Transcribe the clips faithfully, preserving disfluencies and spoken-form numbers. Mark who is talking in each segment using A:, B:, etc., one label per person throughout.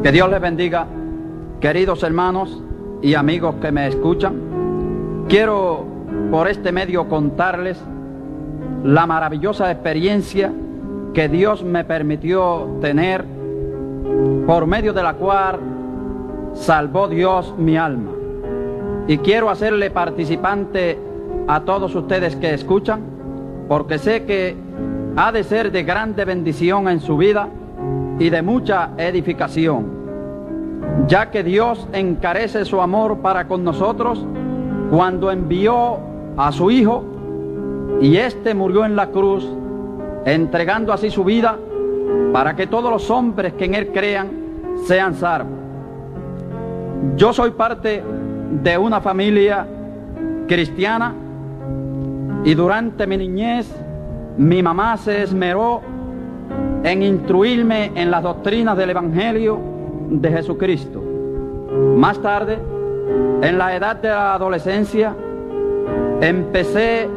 A: Que Dios les bendiga, queridos hermanos y amigos que me escuchan. Quiero por este medio contarles la maravillosa experiencia que Dios me permitió tener, por medio de la cual salvó Dios mi alma. Y quiero hacerle participante a todos ustedes que escuchan, porque sé que ha de ser de grande bendición en su vida y de mucha edificación, ya que Dios encarece su amor para con nosotros cuando envió a su Hijo, y éste murió en la cruz, entregando así su vida para que todos los hombres que en él crean sean salvos. Yo soy parte de una familia cristiana, y durante mi niñez mi mamá se esmeró en instruirme en las doctrinas del Evangelio de Jesucristo. Más tarde, en la edad de la adolescencia, empecé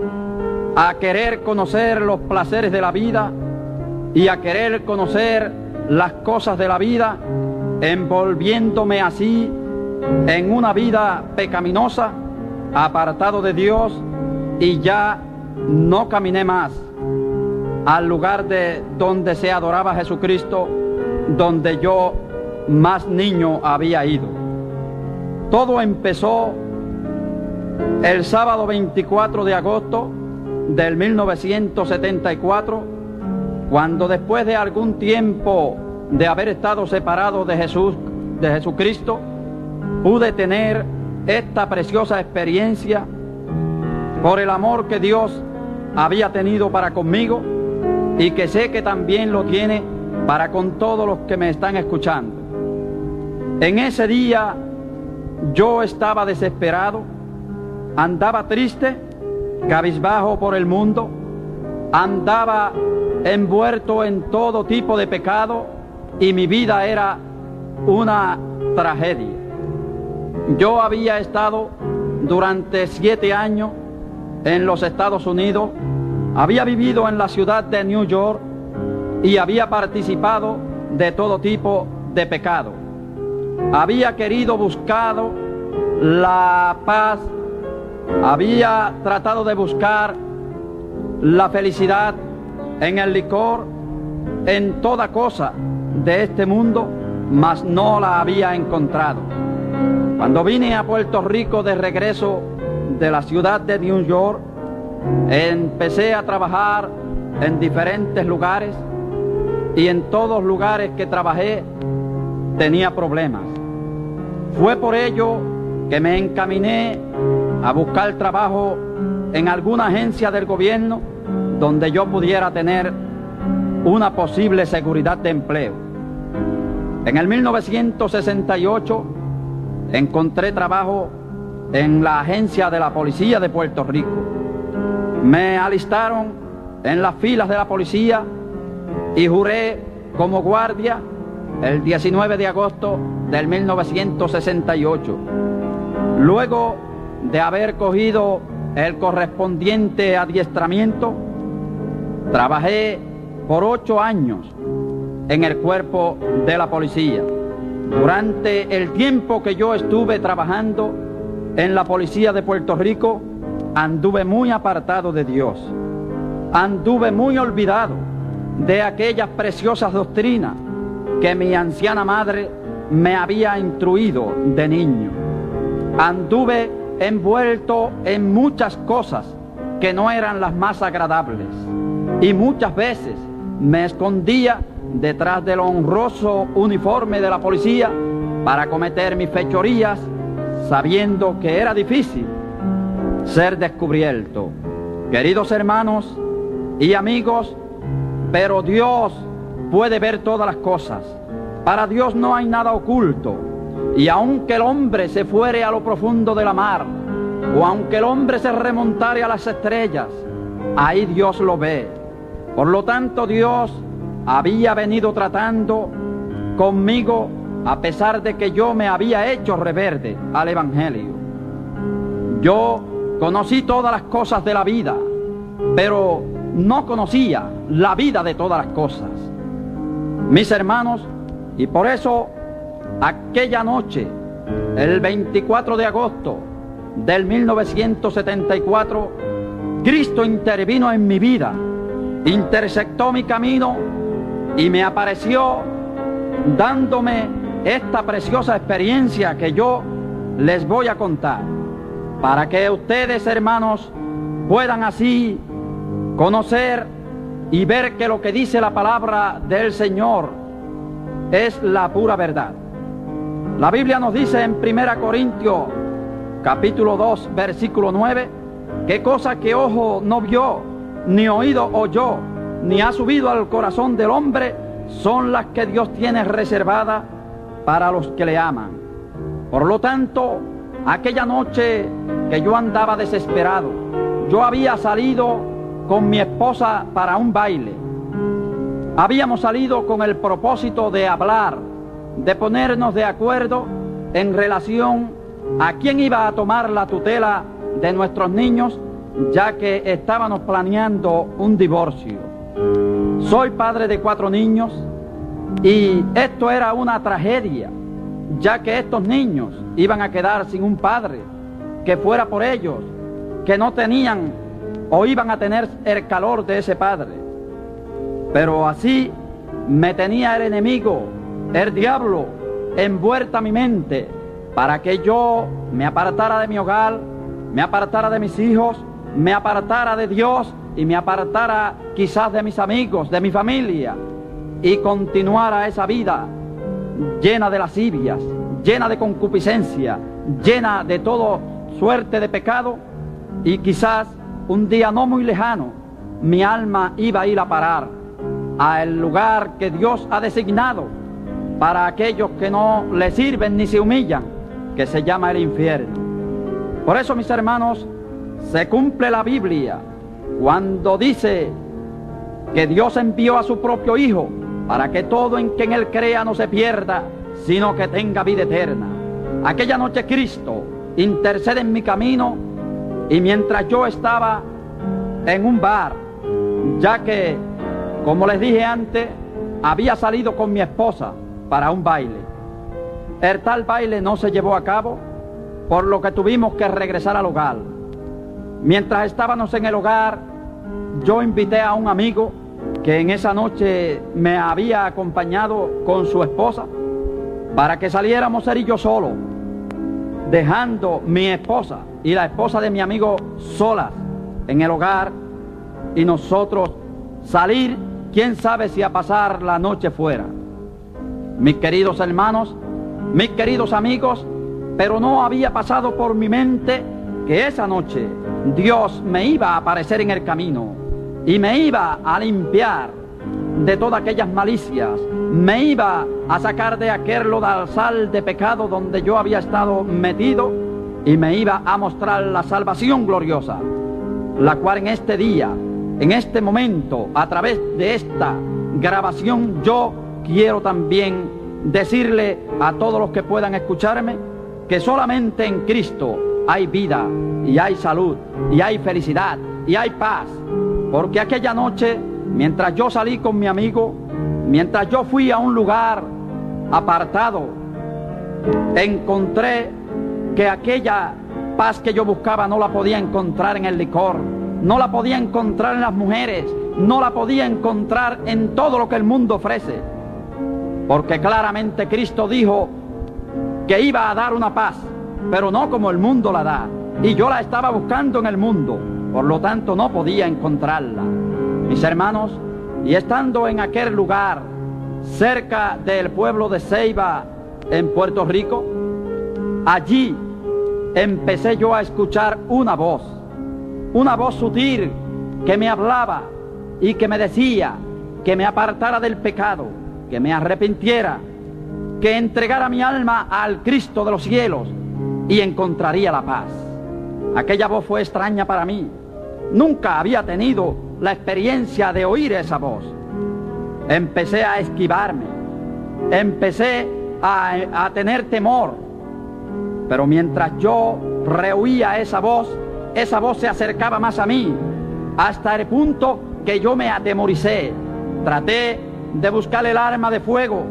A: a querer conocer los placeres de la vida y a querer conocer las cosas de la vida, envolviéndome así en una vida pecaminosa, apartado de Dios, y ya no caminé más al lugar de donde se adoraba a Jesucristo, donde yo más niño había ido. Todo empezó el sábado veinticuatro de agosto del mil novecientos setenta y cuatro, cuando después de algún tiempo de haber estado separado de Jesús, de Jesucristo, pude tener esta preciosa experiencia por el amor que Dios había tenido para conmigo, y que sé que también lo tiene para con todos los que me están escuchando. En ese día yo estaba desesperado, andaba triste, cabizbajo por el mundo, andaba envuelto en todo tipo de pecado, y mi vida era una tragedia. Yo había estado durante siete años en los Estados Unidos, había vivido en la ciudad de New York y había participado de todo tipo de pecado. Había querido buscar la paz, había tratado de buscar la felicidad en el licor, en toda cosa de este mundo, mas no la había encontrado. Cuando vine a Puerto Rico de regreso de la ciudad de New York, empecé a trabajar en diferentes lugares, y en todos lugares que trabajé tenía problemas. Fue por ello que me encaminé a buscar trabajo en alguna agencia del gobierno donde yo pudiera tener una posible seguridad de empleo. En el mil novecientos sesenta y ocho encontré trabajo en la agencia de la policía de Puerto Rico. Me alistaron en las filas de la policía y juré como guardia el diecinueve de agosto del mil novecientos sesenta y ocho. Luego de haber cogido el correspondiente adiestramiento, trabajé por ocho años en el cuerpo de la policía. Durante el tiempo que yo estuve trabajando en la policía de Puerto Rico, anduve muy apartado de Dios, anduve muy olvidado de aquellas preciosas doctrinas que mi anciana madre me había instruido de niño. Anduve envuelto en muchas cosas que no eran las más agradables, y muchas veces me escondía detrás del honroso uniforme de la policía para cometer mis fechorías, sabiendo que era difícil ser descubierto. Queridos hermanos y amigos, pero Dios puede ver todas las cosas. Para Dios no hay nada oculto, y aunque el hombre se fuere a lo profundo de la mar, o aunque el hombre se remontare a las estrellas, ahí Dios lo ve. Por lo tanto, Dios había venido tratando conmigo a pesar de que yo me había hecho reverde al Evangelio. Yo conocí todas las cosas de la vida, pero no conocía la vida de todas las cosas. Mis hermanos, y por eso Aquella noche, el veinticuatro de agosto del mil novecientos setenta y cuatro, Cristo intervino en mi vida, intersectó mi camino y me apareció dándome esta preciosa experiencia que yo les voy a contar, para que ustedes, hermanos, puedan así conocer y ver que lo que dice la palabra del Señor es la pura verdad. La Biblia nos dice en primera Corintios capítulo dos versículo nueve, que cosa que ojo no vio, ni oído oyó, ni ha subido al corazón del hombre, son las que Dios tiene reservadas para los que le aman. Por lo tanto, aquella noche que yo andaba desesperado, yo había salido con mi esposa para un baile. Habíamos salido con el propósito de hablar, de ponernos de acuerdo en relación a quién iba a tomar la tutela de nuestros niños, ya que estábamos planeando un divorcio. Soy padre de cuatro niños y esto era una tragedia, ya que estos niños iban a quedar sin un padre que fuera por ellos, que no tenían o iban a tener el calor de ese padre. Pero así me tenía el enemigo, el diablo, envuelta mi mente, para que yo me apartara de mi hogar, me apartara de mis hijos, me apartara de Dios y me apartara quizás de mis amigos, de mi familia, y continuara esa vida llena de lascivias, llena de concupiscencia, llena de toda suerte de pecado, y quizás un día no muy lejano mi alma iba a ir a parar al lugar que Dios ha designado para aquellos que no le sirven ni se humillan, que se llama el infierno. Por eso, mis hermanos, se cumple la Biblia cuando dice que Dios envió a su propio Hijo para que todo en quien Él crea no se pierda, sino que tenga vida eterna. Aquella noche Cristo intercede en mi camino, y mientras yo estaba en un bar, ya que, como les dije antes, había salido con mi esposa para un baile. El tal baile no se llevó a cabo, por lo que tuvimos que regresar al hogar. Mientras estábamos en el hogar, yo invité a un amigo que en esa noche me había acompañado con su esposa, para que saliéramos él y yo solos, dejando mi esposa y la esposa de mi amigo solas en el hogar, y nosotros salir, quién sabe si a pasar la noche fuera. Mis queridos hermanos, mis queridos amigos, pero no había pasado por mi mente que esa noche Dios me iba a aparecer en el camino y me iba a limpiar de todas aquellas malicias, me iba a sacar de aquel lodazal de pecado donde yo había estado metido, y me iba a mostrar la salvación gloriosa, la cual en este día, en este momento, a través de esta grabación, yo quiero también decirle a todos los que puedan escucharme que solamente en Cristo hay vida y hay salud y hay felicidad y hay paz. Porque aquella noche, mientras yo salí con mi amigo, mientras yo fui a un lugar apartado, encontré que aquella paz que yo buscaba no la podía encontrar en el licor, no la podía encontrar en las mujeres, no la podía encontrar en todo lo que el mundo ofrece. Porque claramente Cristo dijo que iba a dar una paz, pero no como el mundo la da. Y yo la estaba buscando en el mundo, por lo tanto no podía encontrarla. Mis hermanos, y estando en aquel lugar, cerca del pueblo de Ceiba, en Puerto Rico, allí empecé yo a escuchar una voz, una voz sutil que me hablaba y que me decía que me apartara del pecado, que me arrepintiera, que entregara mi alma al Cristo de los cielos y encontraría la paz. Aquella voz fue extraña para mí. Nunca había tenido la experiencia de oír esa voz. Empecé a esquivarme, empecé a, a tener temor, pero mientras yo rehuía esa voz, esa voz se acercaba más a mí, hasta el punto que yo me atemoricé. Traté de buscar el arma de fuego,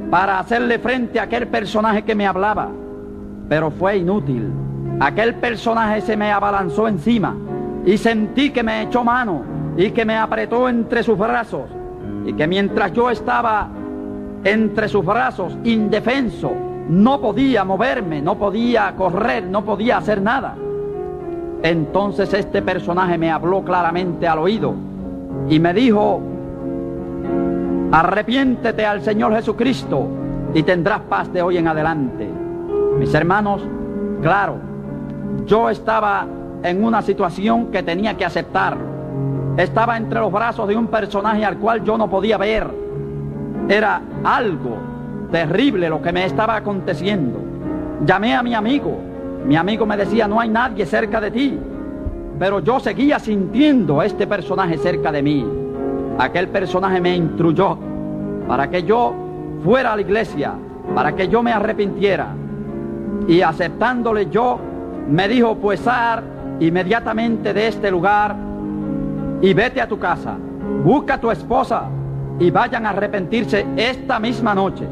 A: para hacerle frente a aquel personaje que me hablaba, pero fue inútil. Aquel personaje se me abalanzó encima y sentí que me echó mano y que me apretó entre sus brazos, y que mientras yo estaba entre sus brazos, indefenso, no podía moverme, no podía correr, no podía hacer nada. Entonces este personaje me habló claramente al oído y me dijo: arrepiéntete al Señor Jesucristo y tendrás paz de hoy en adelante. Mis hermanos, claro, yo estaba en una situación que tenía que aceptar. Estaba entre los brazos de un personaje al cual yo no podía ver. Era algo terrible lo que me estaba aconteciendo. Llamé a mi amigo. Mi amigo me decía: no hay nadie cerca de ti. Pero yo seguía sintiendo a este personaje cerca de mí. Aquel personaje me instruyó para que yo fuera a la iglesia, para que yo me arrepintiera. Y aceptándole yo, me dijo: pues sal inmediatamente de este lugar y vete a tu casa, busca a tu esposa y vayan a arrepentirse esta misma noche.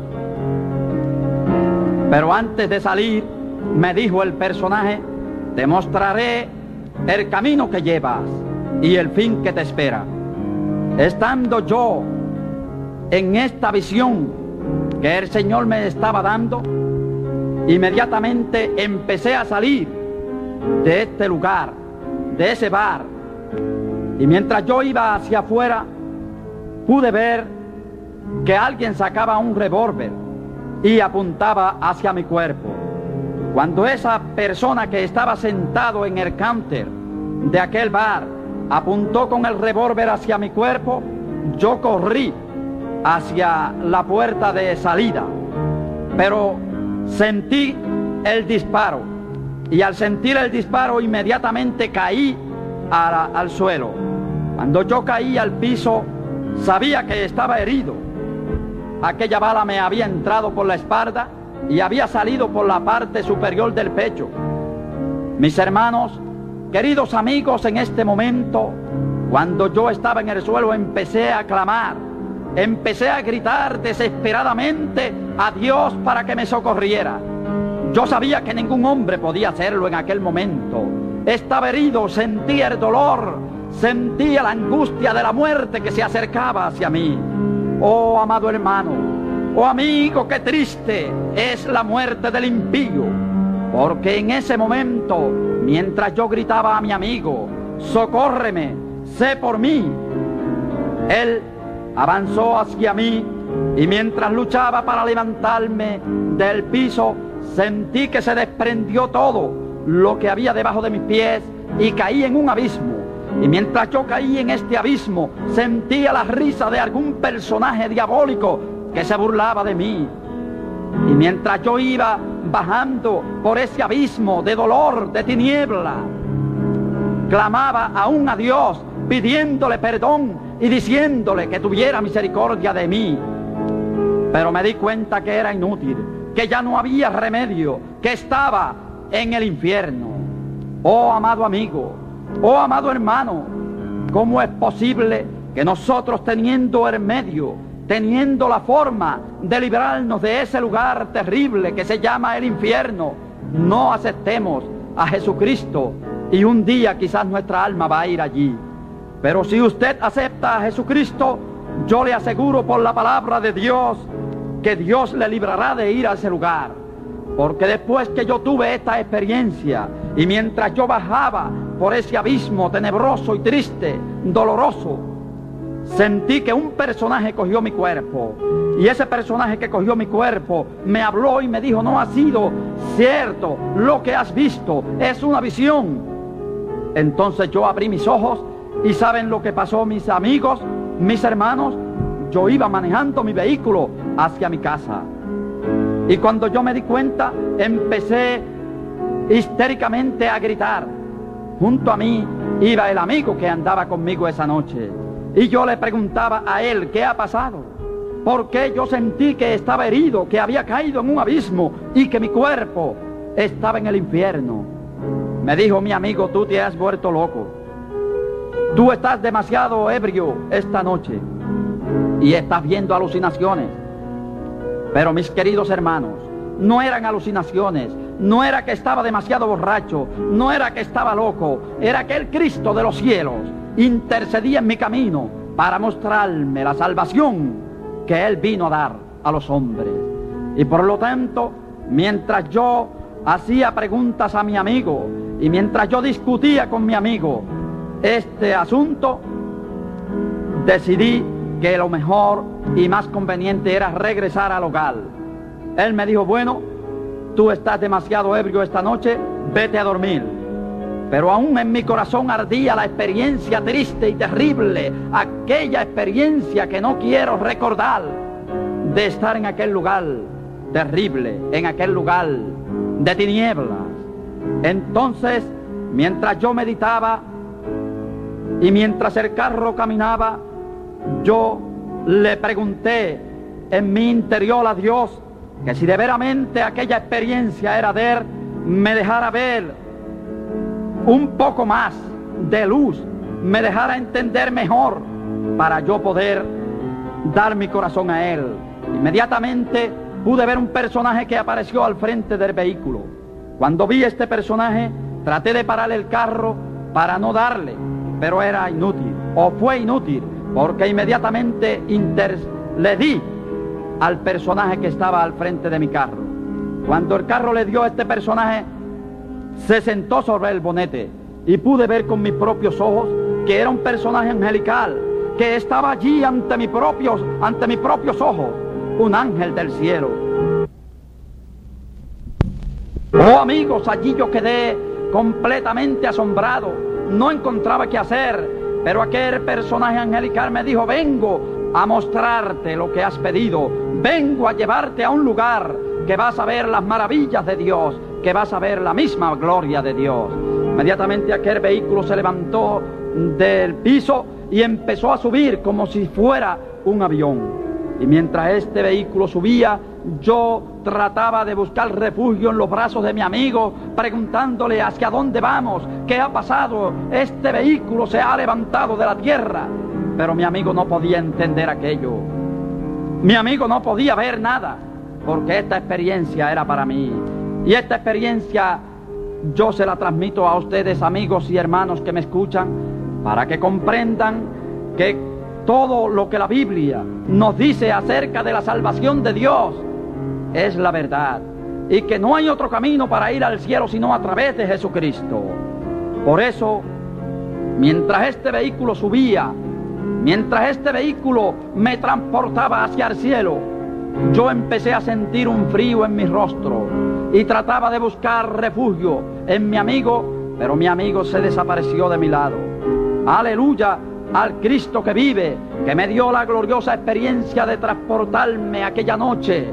A: Pero antes de salir, me dijo el personaje: te mostraré el camino que llevas y el fin que te espera. Estando yo en esta visión que el Señor me estaba dando, inmediatamente empecé a salir de este lugar, de ese bar, y mientras yo iba hacia afuera, pude ver que alguien sacaba un revólver y apuntaba hacia mi cuerpo. Cuando esa persona que estaba sentado en el counter de aquel bar apuntó con el revólver hacia mi cuerpo, yo corrí hacia la puerta de salida, pero sentí el disparo, y al sentir el disparo inmediatamente caí a la, al suelo. Cuando yo caí al piso, sabía que estaba herido. Aquella bala me había entrado por la espalda y había salido por la parte superior del pecho. Mis hermanos, queridos amigos, en este momento, cuando yo estaba en el suelo, empecé a clamar, empecé a gritar desesperadamente a Dios para que me socorriera. Yo sabía que ningún hombre podía hacerlo en aquel momento. Estaba herido, sentía el dolor, sentía la angustia de la muerte que se acercaba hacia mí. Oh, amado hermano, oh amigo, qué triste es la muerte del impío, porque en ese momento, mientras yo gritaba a mi amigo: socórreme, sé por mí, él avanzó hacia mí, y mientras luchaba para levantarme del piso, sentí que se desprendió todo lo que había debajo de mis pies y caí en un abismo. Y mientras yo caí en este abismo, sentía la risa de algún personaje diabólico que se burlaba de mí. Y mientras yo iba bajando por ese abismo de dolor, de tiniebla, clamaba aún a Dios, pidiéndole perdón y diciéndole que tuviera misericordia de mí. Pero me di cuenta que era inútil, que ya no había remedio, que estaba en el infierno. Oh, amado amigo, oh, amado hermano, ¿cómo es posible que nosotros, teniendo el medio, teniendo la forma de librarnos de ese lugar terrible que se llama el infierno, no aceptemos a Jesucristo? Y un día quizás nuestra alma va a ir allí. Pero si usted acepta a Jesucristo, yo le aseguro por la palabra de Dios que Dios le librará de ir a ese lugar. Porque después que yo tuve esta experiencia, y mientras yo bajaba por ese abismo tenebroso y triste, doloroso, sentí que un personaje cogió mi cuerpo. Y ese personaje que cogió mi cuerpo me habló y me dijo: no ha sido cierto lo que has visto, es una visión. Entonces yo abrí mis ojos y ¿saben lo que pasó, mis amigos, mis hermanos? Yo iba manejando mi vehículo hacia mi casa. Y cuando yo me di cuenta, empecé histéricamente a gritar. Junto a mí iba el amigo que andaba conmigo esa noche. Y yo le preguntaba a él: ¿qué ha pasado? Porque yo sentí que estaba herido, que había caído en un abismo y que mi cuerpo estaba en el infierno. Me dijo mi amigo: tú te has vuelto loco. Tú estás demasiado ebrio esta noche y estás viendo alucinaciones. Pero mis queridos hermanos, no eran alucinaciones, no era que estaba demasiado borracho, no era que estaba loco, era que el Cristo de los cielos intercedía en mi camino para mostrarme la salvación que Él vino a dar a los hombres. Y por lo tanto, mientras yo hacía preguntas a mi amigo y mientras yo discutía con mi amigo este asunto, decidí que lo mejor y más conveniente era regresar al hogar. Él me dijo: bueno, tú estás demasiado ebrio esta noche, vete a dormir. Pero aún en mi corazón ardía la experiencia triste y terrible, aquella experiencia que no quiero recordar, de estar en aquel lugar terrible, en aquel lugar de tinieblas. Entonces, mientras yo meditaba y mientras el carro caminaba, yo le pregunté en mi interior a Dios que si de veramente aquella experiencia era de Él, me dejara ver un poco más de luz, me dejara entender mejor para yo poder dar mi corazón a Él. Inmediatamente pude ver un personaje que apareció al frente del vehículo. Cuando vi este personaje, traté de parar el carro para no darle, pero era inútil, o fue inútil, porque inmediatamente inter le di al personaje que estaba al frente de mi carro. Cuando el carro le dio a este personaje, se sentó sobre el bonete y pude ver con mis propios ojos que era un personaje angelical, que estaba allí ante mis propios, ante mis propios ojos, un ángel del cielo. Oh amigos, allí yo quedé completamente asombrado, no encontraba qué hacer, pero aquel personaje angelical me dijo: vengo a mostrarte lo que has pedido, vengo a llevarte a un lugar que vas a ver las maravillas de Dios, que vas a ver la misma gloria de Dios. Inmediatamente aquel vehículo se levantó del piso y empezó a subir como si fuera un avión. Y mientras este vehículo subía, yo trataba de buscar refugio en los brazos de mi amigo, preguntándole: ¿hacia dónde vamos? ¿Qué ha pasado? Este vehículo se ha levantado de la tierra. Pero mi amigo no podía entender aquello. Mi amigo no podía ver nada, porque esta experiencia era para mí. Y esta experiencia yo se la transmito a ustedes, amigos y hermanos que me escuchan, para que comprendan que todo lo que la Biblia nos dice acerca de la salvación de Dios es la verdad, y que no hay otro camino para ir al cielo sino a través de Jesucristo. Por eso, mientras este vehículo subía, mientras este vehículo me transportaba hacia el cielo, yo empecé a sentir un frío en mi rostro y trataba de buscar refugio en mi amigo, pero mi amigo se desapareció de mi lado. Aleluya al Cristo que vive, que me dio la gloriosa experiencia de transportarme aquella noche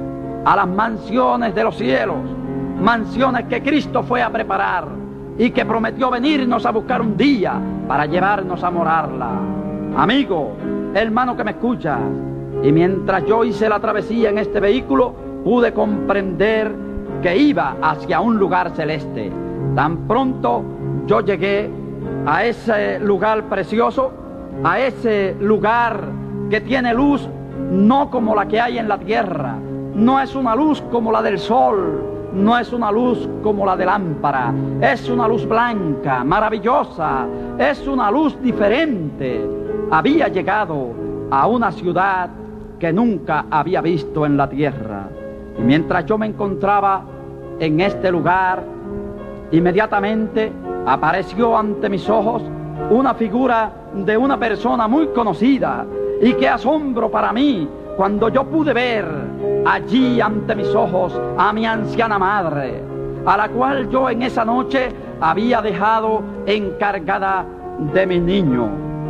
A: a las mansiones de los cielos, mansiones que Cristo fue a preparar y que prometió venirnos a buscar un día para llevarnos a morarla. Amigo, hermano que me escuchas, y mientras yo hice la travesía en este vehículo, pude comprender que iba hacia un lugar celeste. Tan pronto yo llegué a ese lugar precioso, a ese lugar que tiene luz no como la que hay en la tierra, no es una luz como la del sol, no es una luz como la de lámpara, es una luz blanca, maravillosa, es una luz diferente. Había llegado a una ciudad que nunca había visto en la tierra. Y mientras yo me encontraba en este lugar, inmediatamente apareció ante mis ojos una figura de una persona muy conocida. Y qué asombro para mí cuando yo pude ver allí ante mis ojos a mi anciana madre, a la cual yo en esa noche había dejado encargada de mi niño.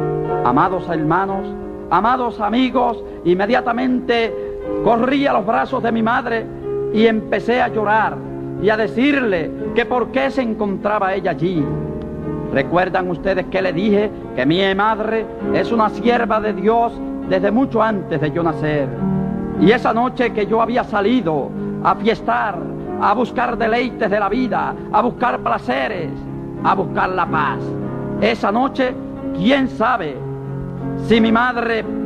A: Amados hermanos, amados amigos, inmediatamente corrí a los brazos de mi madre y empecé a llorar y a decirle que por qué se encontraba ella allí. ¿Recuerdan ustedes que le dije que mi madre es una sierva de Dios desde mucho antes de yo nacer? Y esa noche que yo había salido a fiestar, a buscar deleites de la vida, a buscar placeres, a buscar la paz, esa noche, quién sabe si mi madre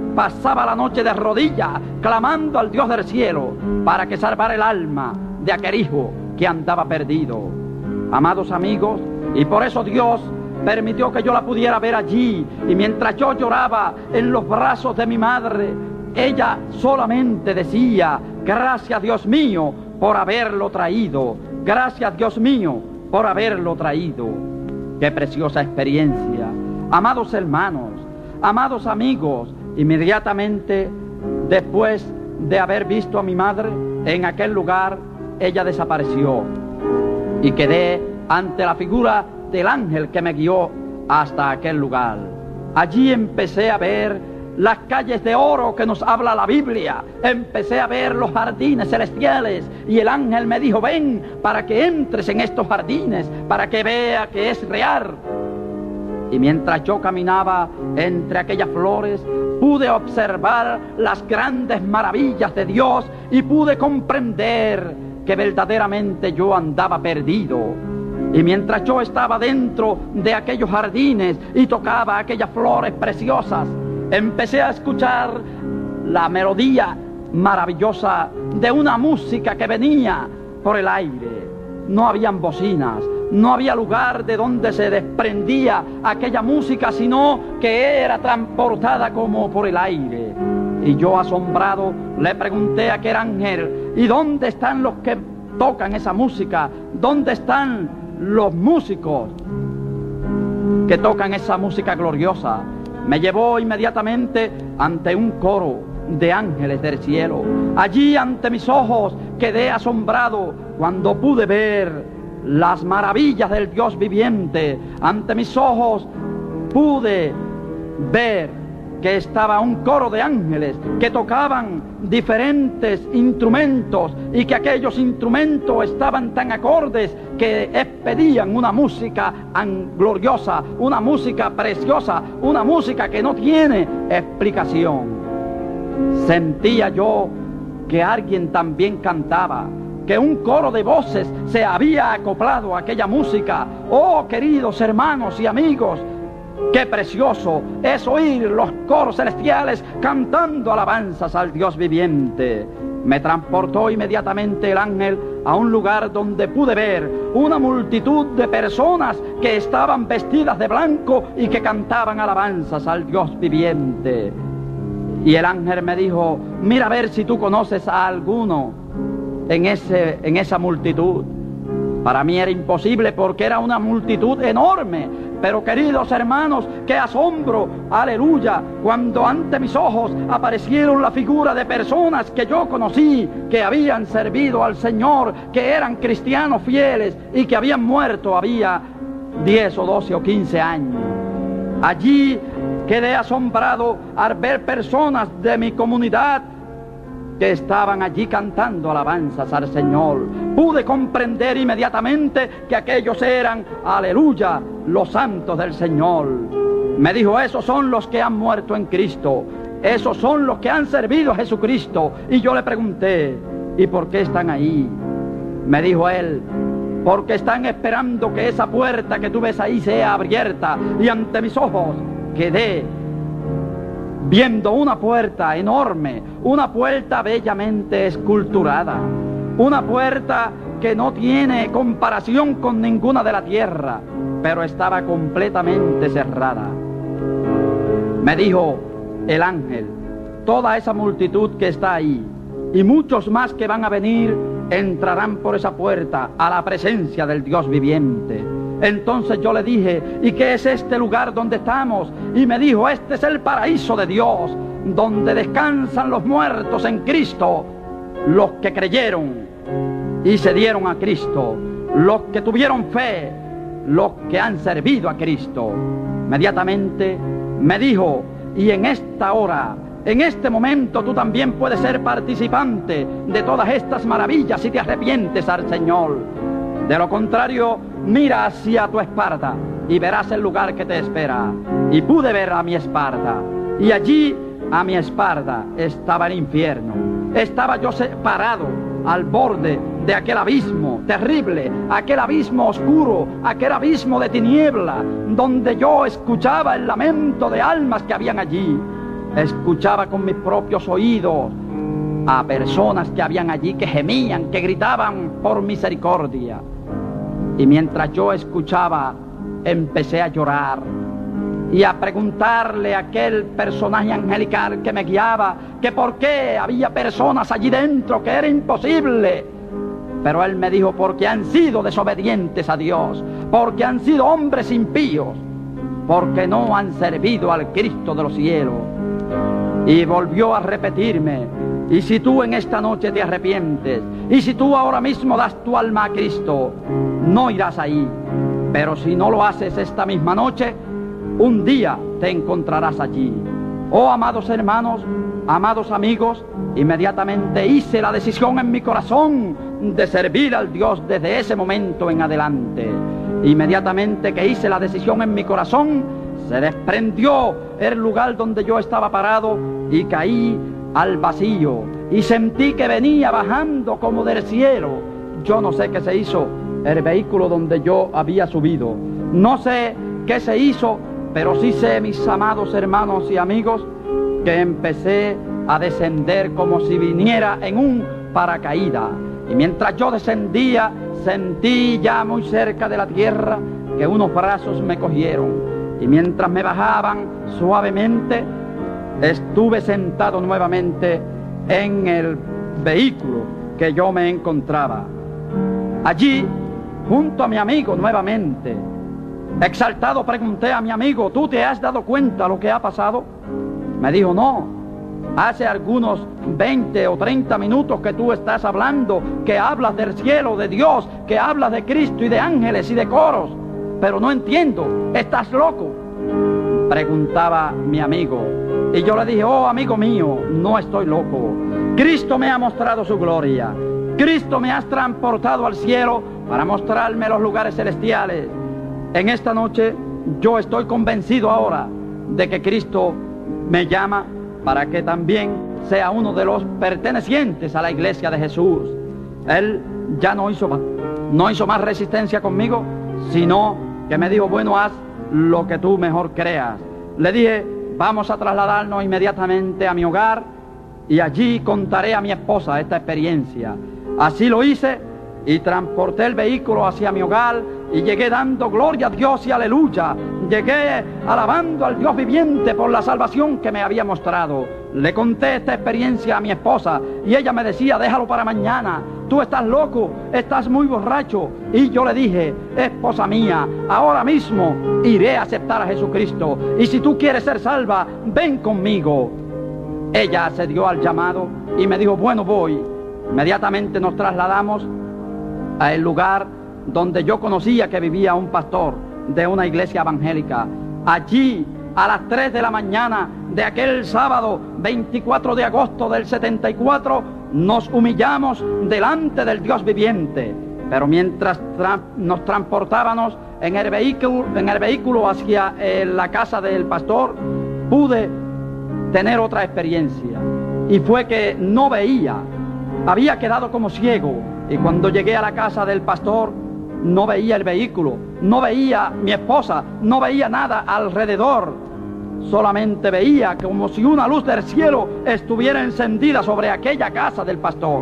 A: pasaba la noche de rodillas, clamando al Dios del cielo para que salvara el alma de aquel hijo que andaba perdido. Amados amigos, y por eso Dios permitió que yo la pudiera ver allí, y mientras yo lloraba en los brazos de mi madre, ella solamente decía: gracias, Dios mío, por haberlo traído, gracias, Dios mío, por haberlo traído. Qué preciosa experiencia. Amados hermanos, amados amigos, inmediatamente después de haber visto a mi madre en aquel lugar, ella desapareció y quedé ante la figura del ángel que me guió hasta aquel lugar. Allí empecé a ver las calles de oro que nos habla la Biblia, empecé a ver los jardines celestiales, y el ángel me dijo: ven para que entres en estos jardines, para que vea que es real. Y mientras yo caminaba entre aquellas flores, pude observar las grandes maravillas de Dios y pude comprender que verdaderamente yo andaba perdido. Y mientras yo estaba dentro de aquellos jardines y tocaba aquellas flores preciosas, empecé a escuchar la melodía maravillosa de una música que venía por el aire. No habían bocinas, no había lugar de donde se desprendía aquella música, sino que era transportada como por el aire. Y yo, asombrado, le pregunté a aquel ángel: ¿y dónde están los que tocan esa música? ¿Dónde están los músicos que tocan esa música gloriosa? Me llevó inmediatamente ante un coro de ángeles del cielo. Allí ante mis ojos quedé asombrado cuando pude ver las maravillas del Dios viviente. Ante mis ojos pude ver que estaba un coro de ángeles que tocaban diferentes instrumentos, y que aquellos instrumentos estaban tan acordes que expedían una música gloriosa, una música preciosa, una música que no tiene explicación. Sentía yo que alguien también cantaba, que un coro de voces se había acoplado a aquella música. Oh, queridos hermanos y amigos, qué precioso es oír los coros celestiales cantando alabanzas al Dios viviente. Me transportó inmediatamente el ángel a un lugar donde pude ver una multitud de personas que estaban vestidas de blanco y que cantaban alabanzas al Dios viviente. Y el ángel me dijo: mira a ver si tú conoces a alguno en, ese, en esa multitud. Para mí era imposible porque era una multitud enorme. Pero, queridos hermanos, qué asombro, aleluya, cuando ante mis ojos aparecieron la figura de personas que yo conocí, que habían servido al Señor, que eran cristianos fieles y que habían muerto había diez o doce o quince años. Allí quedé asombrado al ver personas de mi comunidad que estaban allí cantando alabanzas al Señor. Pude comprender inmediatamente que aquellos eran, aleluya, los santos del Señor. Me dijo: esos son los que han muerto en Cristo, esos son los que han servido a Jesucristo. Y yo le pregunté: ¿y por qué están ahí? Me dijo él: porque están esperando que esa puerta que tú ves ahí sea abierta. Y ante mis ojos quedé viendo una puerta enorme, una puerta bellamente esculturada, una puerta que no tiene comparación con ninguna de la tierra, pero estaba completamente cerrada. Me dijo el ángel: toda esa multitud que está ahí y muchos más que van a venir entrarán por esa puerta a la presencia del Dios viviente. Entonces yo le dije: ¿y qué es este lugar donde estamos? Y me dijo: este es el paraíso de Dios, donde descansan los muertos en Cristo, los que creyeron y se dieron a Cristo, los que tuvieron fe, los que han servido a Cristo. Inmediatamente me dijo: y en esta hora, en este momento, tú también puedes ser participante de todas estas maravillas si te arrepientes al Señor. De lo contrario, mira hacia tu espalda y verás el lugar que te espera. Y pude ver a mi espalda, y allí a mi espalda estaba el infierno. Estaba yo parado al borde de aquel abismo terrible, aquel abismo oscuro, aquel abismo de tiniebla, donde yo escuchaba el lamento de almas que habían allí. escuchaba con mis propios oídos a personas que habían allí que gemían, que gritaban por misericordia. Y mientras yo escuchaba, empecé a llorar y a preguntarle a aquel personaje angelical que me guiaba que por qué había personas allí dentro, que era imposible. Pero él me dijo: porque han sido desobedientes a Dios, porque han sido hombres impíos, porque no han servido al Cristo de los cielos. Y volvió a repetirme: y si tú en esta noche te arrepientes, y si tú ahora mismo das tu alma a Cristo, no irás ahí. Pero si no lo haces esta misma noche, un día te encontrarás allí. Oh, amados hermanos, amados amigos, inmediatamente hice la decisión en mi corazón de servir al Dios desde ese momento en adelante. Inmediatamente que hice la decisión en mi corazón, se desprendió el lugar donde yo estaba parado y caí al vacío. Y sentí que venía bajando como del cielo. Yo no sé qué se hizo el vehículo donde yo había subido. No sé qué se hizo, pero sí sé, mis amados hermanos y amigos, que empecé a descender como si viniera en un paracaídas. Y mientras yo descendía, sentí ya muy cerca de la tierra que unos brazos me cogieron. Y mientras me bajaban suavemente, estuve sentado nuevamente en el vehículo que yo me encontraba. Allí, junto a mi amigo nuevamente. Exaltado pregunté a mi amigo: ¿tú te has dado cuenta de lo que ha pasado? Me dijo: no, hace algunos veinte o treinta minutos que tú estás hablando, que hablas del cielo, de Dios, que hablas de Cristo y de ángeles y de coros, pero no entiendo, ¿estás loco?, preguntaba mi amigo. Y yo le dije: oh, amigo mío, no estoy loco. Cristo me ha mostrado su gloria. Cristo me ha transportado al cielo para mostrarme los lugares celestiales. En esta noche yo estoy convencido ahora de que Cristo me llama para que también sea uno de los pertenecientes a la iglesia de Jesús. Él ya no hizo más, no hizo más resistencia conmigo, sino que me dijo: bueno, haz lo que tú mejor creas. Le dije: vamos a trasladarnos inmediatamente a mi hogar y allí contaré a mi esposa esta experiencia. Así lo hice y transporté el vehículo hacia mi hogar y llegué dando gloria a Dios y aleluya. Llegué alabando al Dios viviente por la salvación que me había mostrado. Le conté esta experiencia a mi esposa y ella me decía: déjalo para mañana, tú estás loco, estás muy borracho. Y yo le dije: esposa mía, ahora mismo iré a aceptar a Jesucristo y si tú quieres ser salva, ven conmigo. Ella accedió al llamado y me dijo: bueno, voy. Inmediatamente nos trasladamos al lugar donde yo conocía que vivía un pastor de una iglesia evangélica. Allí, a las tres de la mañana de aquel sábado veinticuatro de agosto del setenta y cuatro, nos humillamos delante del Dios viviente. Pero mientras tra nos transportábamos en el vehículo, en el vehículo hacia eh, la casa del pastor, pude tener otra experiencia. Y fue que no veía, había quedado como ciego. Y cuando llegué a la casa del pastor, no veía el vehículo, no veía mi esposa, no veía nada alrededor. Solamente veía como si una luz del cielo estuviera encendida sobre aquella casa del pastor.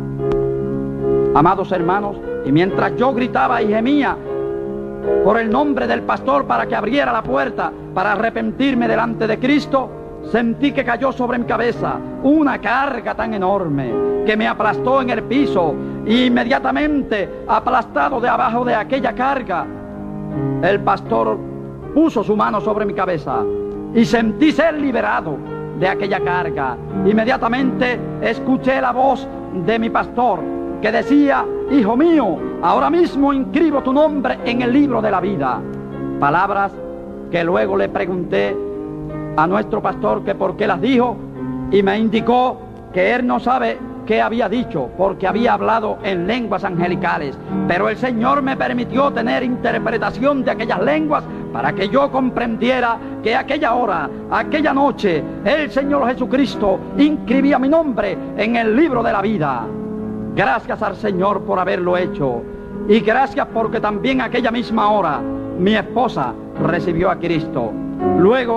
A: Amados hermanos, y mientras yo gritaba y gemía por el nombre del pastor para que abriera la puerta para arrepentirme delante de Cristo, sentí que cayó sobre mi cabeza una carga tan enorme que me aplastó en el piso. Y inmediatamente, aplastado de abajo de aquella carga, el pastor puso su mano sobre mi cabeza y sentí ser liberado de aquella carga. Inmediatamente escuché la voz de mi pastor que decía: hijo mío, ahora mismo inscribo tu nombre en el libro de la vida. Palabras que luego le pregunté a nuestro pastor que por qué las dijo, y me indicó que él no sabe qué había dicho porque había hablado en lenguas angelicales, pero el Señor me permitió tener interpretación de aquellas lenguas para que yo comprendiera que aquella hora, aquella noche, el Señor Jesucristo inscribía mi nombre en el libro de la vida. Gracias al Señor por haberlo hecho, y gracias porque también aquella misma hora mi esposa recibió a Cristo. Luego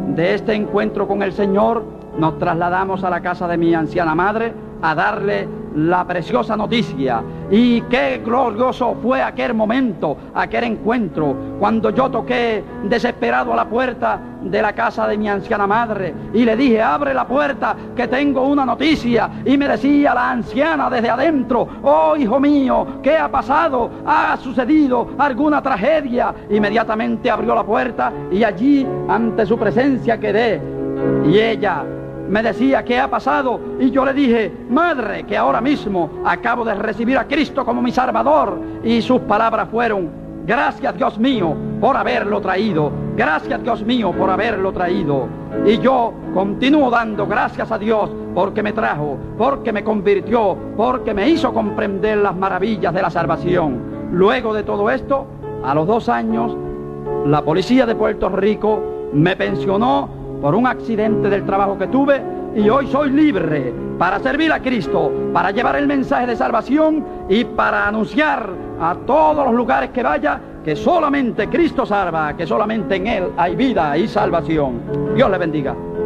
A: de este encuentro con el Señor, nos trasladamos a la casa de mi anciana madre a darle la preciosa noticia. Y qué glorioso fue aquel momento, aquel encuentro, cuando yo toqué desesperado a la puerta de la casa de mi anciana madre y le dije: abre la puerta que tengo una noticia. Y me decía la anciana desde adentro: oh hijo mío, ¿qué ha pasado? ¿Ha sucedido alguna tragedia? Inmediatamente abrió la puerta y allí ante su presencia quedé, y ella me decía: ¿qué ha pasado? Y yo le dije: madre, que ahora mismo acabo de recibir a Cristo como mi Salvador. Y sus palabras fueron: gracias Dios mío por haberlo traído, gracias Dios mío por haberlo traído. Y yo continúo dando gracias a Dios porque me trajo, porque me convirtió, porque me hizo comprender las maravillas de la salvación. Luego de todo esto, a los dos años, la policía de Puerto Rico me pensionó por un accidente del trabajo que tuve, y hoy soy libre para servir a Cristo, para llevar el mensaje de salvación y para anunciar a todos los lugares que vaya que solamente Cristo salva, que solamente en Él hay vida y salvación. Dios le bendiga.